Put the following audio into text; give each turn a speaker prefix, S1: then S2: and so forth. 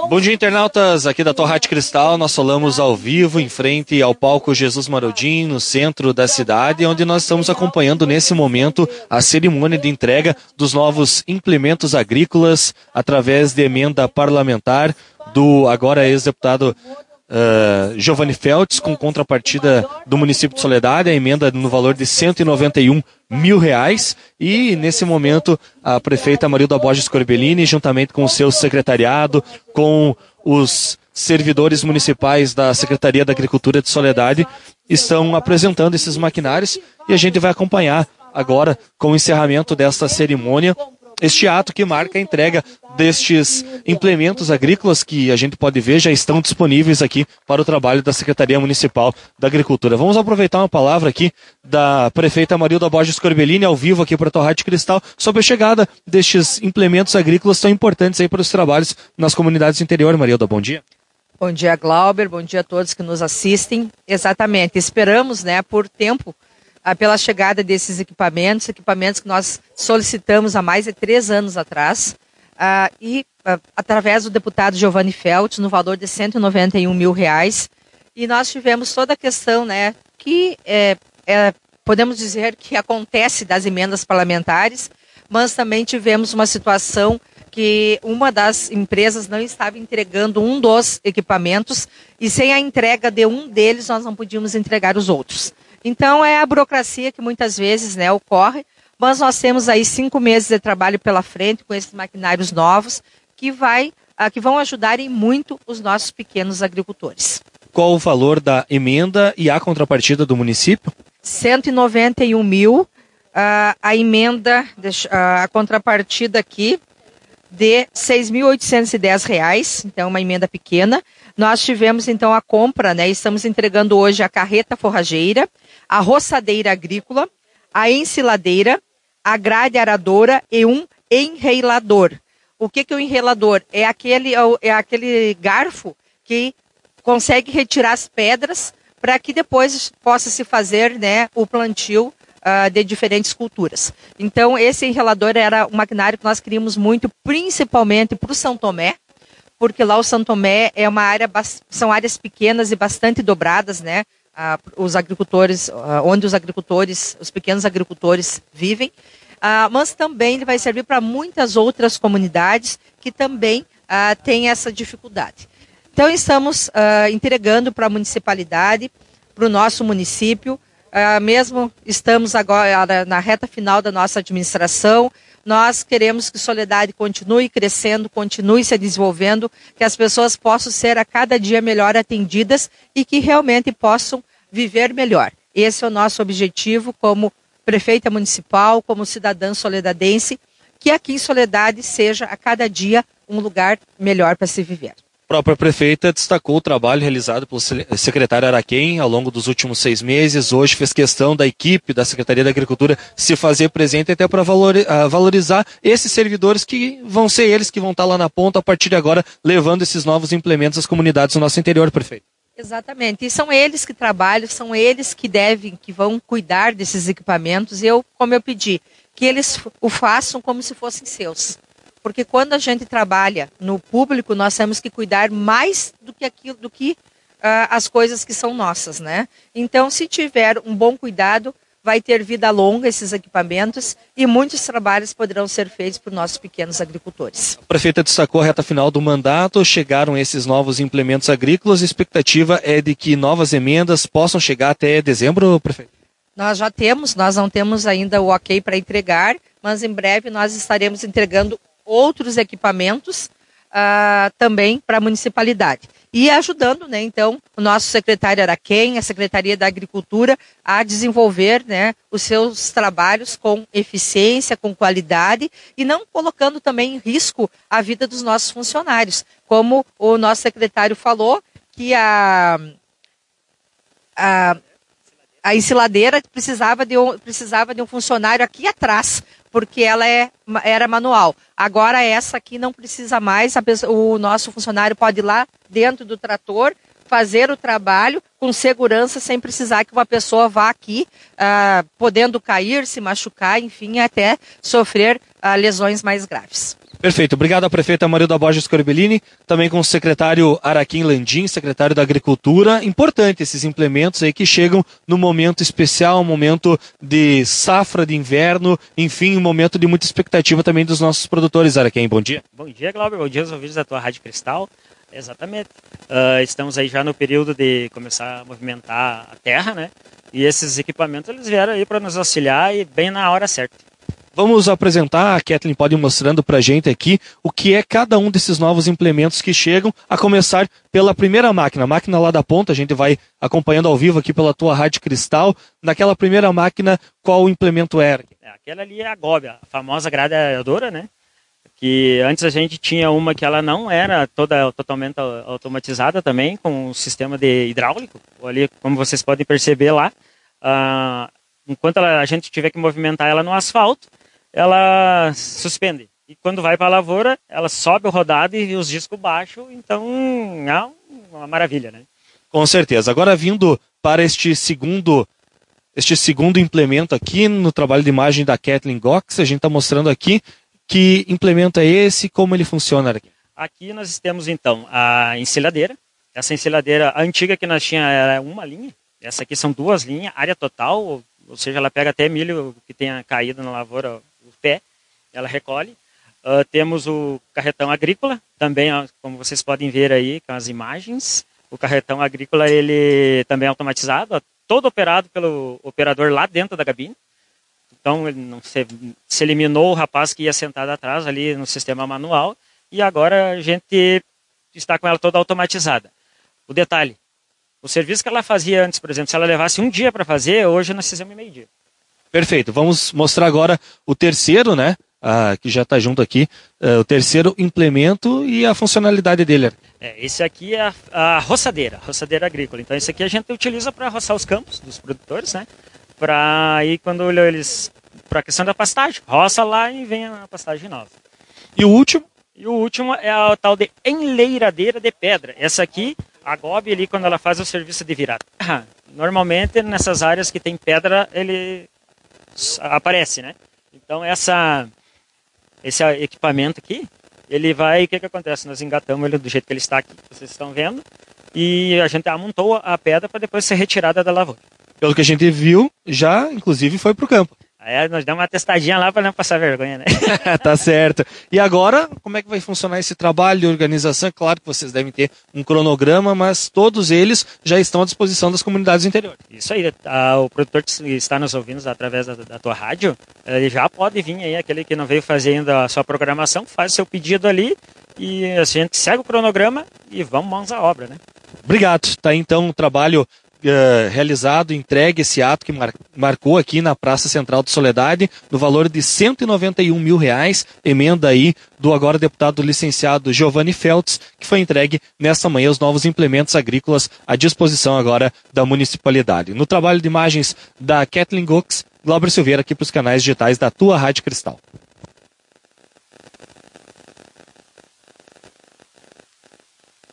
S1: Bom dia, internautas, aqui da Torrate Cristal. Nós falamos ao vivo em frente ao palco Jesus Marodim, no centro da cidade, onde nós estamos acompanhando nesse momento a cerimônia de entrega dos novos implementos agrícolas através de emenda parlamentar do agora ex-deputado Giovanni Feltes, com contrapartida do município de Soledade, a emenda no valor de R$191 mil. E nesse momento a prefeita Marilda Borges Corbellini, juntamente com o seu secretariado, com os servidores municipais da Secretaria da Agricultura de Soledade, estão apresentando esses maquinários e a gente vai acompanhar agora, com o encerramento desta cerimônia, este ato que marca a entrega destes implementos agrícolas que a gente pode ver já estão disponíveis aqui para o trabalho da Secretaria Municipal da Agricultura. Vamos aproveitar uma palavra aqui da prefeita Marilda Borges Corbellini, ao vivo aqui para a Torrate Cristal, sobre a chegada destes implementos agrícolas tão importantes aí para os trabalhos nas comunidades do interior. Marilda, bom dia.
S2: Bom dia, Glauber, bom dia a todos que nos assistem. Exatamente, esperamos, por tempo, pela chegada desses equipamentos que nós solicitamos há mais de 3 anos atrás, através do deputado Giovanni Feltes, no valor de R$191 mil. E nós tivemos toda a questão, que podemos dizer que acontece das emendas parlamentares, mas também tivemos uma situação que uma das empresas não estava entregando um dos equipamentos e sem a entrega de um deles nós não podíamos entregar os outros. Então é a burocracia que muitas vezes ocorre, mas nós temos aí 5 meses de trabalho pela frente com esses maquinários novos que vão ajudar em muito os nossos pequenos agricultores.
S1: Qual o valor da emenda e a contrapartida do município?
S2: R$191 mil, a emenda, a contrapartida aqui de R$6.810, então uma emenda pequena. Nós tivemos então a compra, estamos entregando hoje a carreta forrageira, a roçadeira agrícola, a ensiladeira, a grade aradora e um enreilador. O que é o enreilador? É aquele garfo que consegue retirar as pedras para que depois possa se fazer o plantio de diferentes culturas. Então esse enreilador era um maquinário que nós queríamos muito, principalmente para o São Tomé, porque lá o São Tomé é uma área, são áreas pequenas e bastante dobradas, os agricultores, onde os pequenos agricultores vivem, mas também ele vai servir para muitas outras comunidades que também têm essa dificuldade. Então estamos entregando para a municipalidade, para o nosso município, mesmo estamos agora na reta final da nossa administração. Nós queremos que Soledade continue crescendo, continue se desenvolvendo, que as pessoas possam ser a cada dia melhor atendidas e que realmente possam viver melhor. Esse é o nosso objetivo como prefeita municipal, como cidadã soledadense, que aqui em Soledade seja a cada dia um lugar melhor para se viver.
S1: A própria prefeita destacou o trabalho realizado pelo secretário Araquém ao longo dos últimos 6 meses. Hoje fez questão da equipe da Secretaria da Agricultura se fazer presente até para valorizar esses servidores que vão ser eles que vão estar lá na ponta a partir de agora, levando esses novos implementos às comunidades do nosso interior, prefeito.
S2: Exatamente, e são eles que trabalham, são eles que vão cuidar desses equipamentos. E como eu pedi, que eles o façam como se fossem seus. Porque quando a gente trabalha no público, nós temos que cuidar mais do que as coisas que são nossas, Então, se tiver um bom cuidado, vai ter vida longa esses equipamentos e muitos trabalhos poderão ser feitos por nossos pequenos agricultores.
S1: A prefeita destacou a reta final do mandato, chegaram esses novos implementos agrícolas, a expectativa é de que novas emendas possam chegar até dezembro, prefeito?
S2: Nós não temos ainda o ok para entregar, mas em breve nós estaremos entregando outros equipamentos também para a municipalidade. E ajudando, então, o nosso secretário Araquém, a Secretaria da Agricultura, a desenvolver, os seus trabalhos com eficiência, com qualidade e não colocando também em risco a vida dos nossos funcionários. Como o nosso secretário falou, que a ensiladeira precisava de um funcionário aqui atrás, porque ela era manual. Agora essa aqui não precisa mais, o nosso funcionário pode ir lá dentro do trator, fazer o trabalho com segurança, sem precisar que uma pessoa vá aqui, podendo cair, se machucar, enfim, até sofrer lesões mais graves.
S1: Perfeito. Obrigado à prefeita Marilda Borges Corbellini, também com o secretário Araquém Landim, secretário da Agricultura. Importante esses implementos aí que chegam no momento especial, um momento de safra de inverno, enfim, um momento de muita expectativa também dos nossos produtores. Araquém, bom dia.
S3: Bom dia, Glauber. Bom dia aos ouvintes da tua Rádio Cristal. Exatamente. Estamos aí já no período de começar a movimentar a terra, né? E esses equipamentos eles vieram aí para nos auxiliar e bem na hora certa.
S1: Vamos apresentar, a Kathleen pode ir mostrando para a gente aqui o que é cada um desses novos implementos que chegam, a começar pela primeira máquina. A máquina lá da ponta, a gente vai acompanhando ao vivo aqui pela tua Rádio Cristal. Naquela primeira máquina, qual implemento era?
S3: Aquela ali é a Gobi, a famosa grade aeradora, né? Que antes a gente tinha uma que ela não era totalmente automatizada também, com um sistema de hidráulico. Ali, como vocês podem perceber lá, enquanto a gente tiver que movimentar ela no asfalto, ela suspende. E quando vai para a lavoura, ela sobe o rodado e os discos baixos, então é uma maravilha, né?
S1: Com certeza. Agora vindo para este segundo implemento aqui no trabalho de imagem da Kathleen Gox, a gente está mostrando aqui que implemento é esse, como ele funciona aqui.
S3: Aqui nós temos então a ensiladeira. Essa ensiladeira antiga que nós tínhamos era uma linha, essa aqui são 2 linhas, área total, ou seja, ela pega até milho que tenha caído na lavoura, o pé, ela recolhe. Temos o carretão agrícola, também, como vocês podem ver aí com as imagens. O carretão agrícola ele também é automatizado, todo operado pelo operador lá dentro da cabine. Então ele não se eliminou o rapaz que ia sentado atrás ali no sistema manual e agora a gente está com ela toda automatizada. O detalhe, o serviço que ela fazia antes, por exemplo, se ela levasse um dia para fazer, hoje nós fizemos em meio-dia.
S1: Perfeito. Vamos mostrar agora o terceiro, né? Que já está junto aqui, o terceiro implemento e a funcionalidade dele.
S3: Esse aqui é a roçadeira agrícola. Então esse aqui a gente utiliza para roçar os campos dos produtores, né? Para aí quando eles, para a questão da pastagem, roça lá e vem a pastagem nova.
S1: E o último?
S3: E o último é a tal de enleiradeira de pedra. Essa aqui, a Gobi ali quando ela faz o serviço de virada. Normalmente nessas áreas que tem pedra ele aparece, né? Então esse equipamento aqui, ele vai, o que acontece? Nós engatamos ele do jeito que ele está aqui, vocês estão vendo, e a gente amontou a pedra para depois ser retirada da lavoura.
S1: Pelo que a gente viu, já inclusive foi para o campo.
S3: Aí nós damos uma testadinha lá para não passar vergonha, né?
S1: Tá certo. E agora, como é que vai funcionar esse trabalho de organização? Claro que vocês devem ter um cronograma, mas todos eles já estão à disposição das comunidades interiores.
S3: Isso aí, o produtor que está nos ouvindo através da tua rádio, ele já pode vir aí, aquele que não veio fazer ainda a sua programação, faz seu pedido ali e a gente segue o cronograma e vamos mãos à obra, né?
S1: Obrigado. Tá aí, então o trabalho realizado, entregue esse ato que marcou aqui na Praça Central de Soledade, no valor de R$191 mil, emenda aí do agora deputado licenciado Giovanni Feltz, que foi entregue nesta manhã os novos implementos agrícolas à disposição agora da municipalidade. No trabalho de imagens da Kathleen Gox, Glauber Silveira aqui para os canais digitais da tua Rádio Cristal.